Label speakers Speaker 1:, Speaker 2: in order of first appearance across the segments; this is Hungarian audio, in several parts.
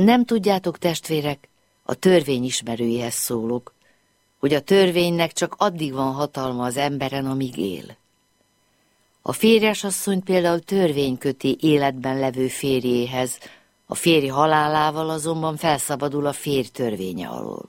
Speaker 1: Nem tudjátok, testvérek, a törvény ismerőihez szólok, hogy a törvénynek csak addig van hatalma az emberen, amíg él. A férjesasszonyt például törvény köti életben levő férjéhez, a férj halálával azonban felszabadul a férj törvénye alól.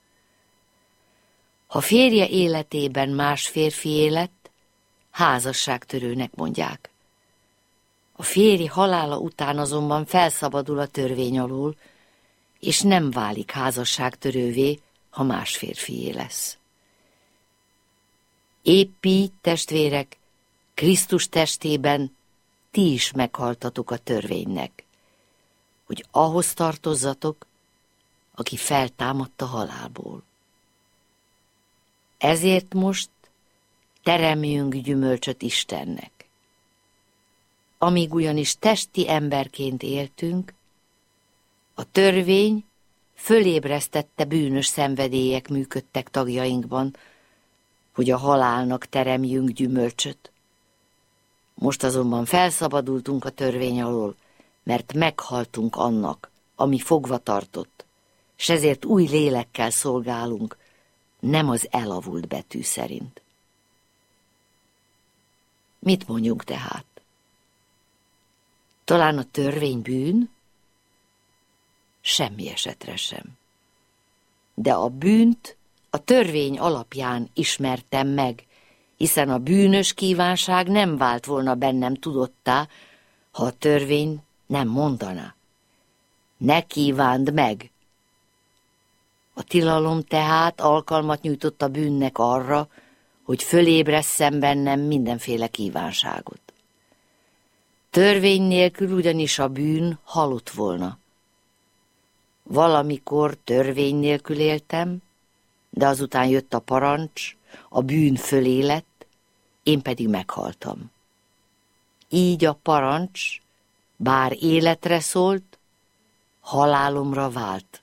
Speaker 1: Ha férje életében más férfié lett, házasságtörőnek mondják. A férj halála után azonban felszabadul a törvény alól, és nem válik házasságtörővé, ha más férfié lesz. Épp így, testvérek, Krisztus testében ti is meghaltatok a törvénynek, hogy ahhoz tartozzatok, aki feltámadt a halálból. Ezért most teremjünk gyümölcsöt Istennek. Amíg ugyanis testi emberként éltünk, a törvény fölébresztette bűnös szenvedélyek működtek tagjainkban, hogy a halálnak teremjünk gyümölcsöt. Most azonban felszabadultunk a törvény alól, mert meghaltunk annak, ami fogva tartott, s ezért új lélekkel szolgálunk, nem az elavult betű szerint. Mit mondjunk tehát? Talán a törvény bűn? Semmi esetre sem. De a bűnt a törvény alapján ismertem meg, hiszen a bűnös kívánság nem vált volna bennem tudottá, ha a törvény nem mondaná. Ne kívánd meg! A tilalom tehát alkalmat nyújtott a bűnnek arra, hogy fölébresszen bennem mindenféle kívánságot. Törvény nélkül ugyanis a bűn halott volna. Valamikor törvény nélkül éltem, de azután jött a parancs, a bűn fölé lett, én pedig meghaltam. Így a parancs, bár életre szólt, halálomra vált.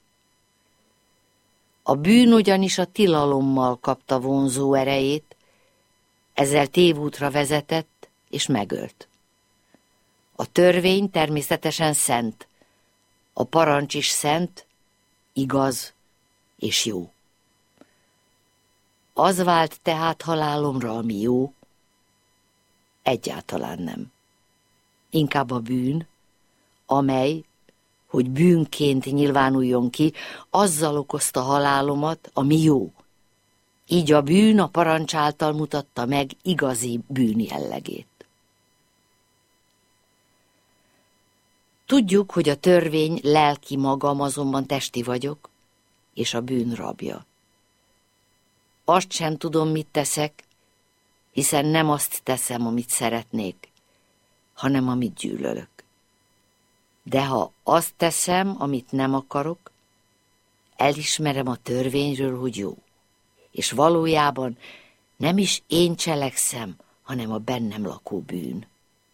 Speaker 1: A bűn ugyanis a tilalommal kapta vonzó erejét, ezzel tévútra vezetett és megölt. A törvény természetesen szent, a parancs is szent, igaz és jó. Az vált tehát halálomra, ami jó? Egyáltalán nem. Inkább a bűn, amely, hogy bűnként nyilvánuljon ki, azzal okozta halálomat, ami jó. Így a bűn a parancs által mutatta meg igazi bűn jellegét. Tudjuk, hogy a törvény lelki magam, azonban testi vagyok, és a bűn rabja. Azt sem tudom, mit teszek, hiszen nem azt teszem, amit szeretnék, hanem amit gyűlölök. De ha azt teszem, amit nem akarok, elismerem a törvényről, hogy jó, és valójában nem is én cselekszem, hanem a bennem lakó bűn.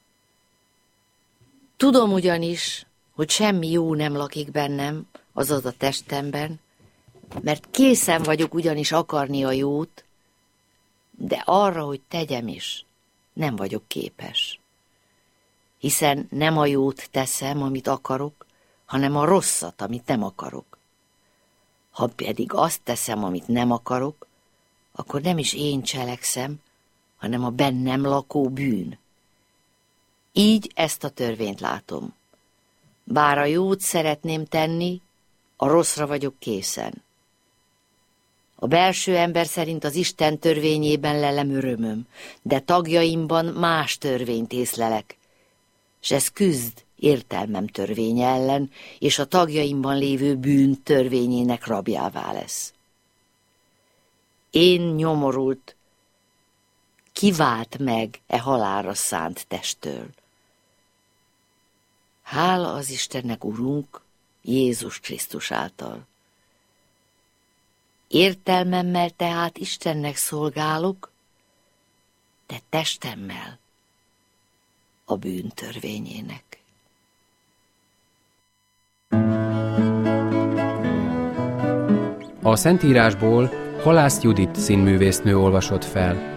Speaker 1: Tudom ugyanis, hogy semmi jó nem lakik bennem, azaz a testemben, mert készen vagyok ugyanis akarni a jót, de arra, hogy tegyem is, nem vagyok képes. Hiszen nem a jót teszem, amit akarok, hanem a rosszat, amit nem akarok. Ha pedig azt teszem, amit nem akarok, akkor nem is én cselekszem, hanem a bennem lakó bűn. Így ezt a törvényt látom. Bár a jót szeretném tenni, a rosszra vagyok készen. A belső ember szerint az Isten törvényében lelem örömöm, de tagjaimban más törvényt észlelek, s ez küzd értelmem törvénye ellen, és a tagjaimban lévő bűn törvényének rabjává lesz. Én nyomorult, kivált meg e halálra szánt testtől. Hála az Istennek, Urunk, Jézus Krisztus által. Értelmemmel tehát Istennek szolgálok, de testemmel a bűn törvényének.
Speaker 2: A Szentírásból Halász Judit színművésznő olvasott fel.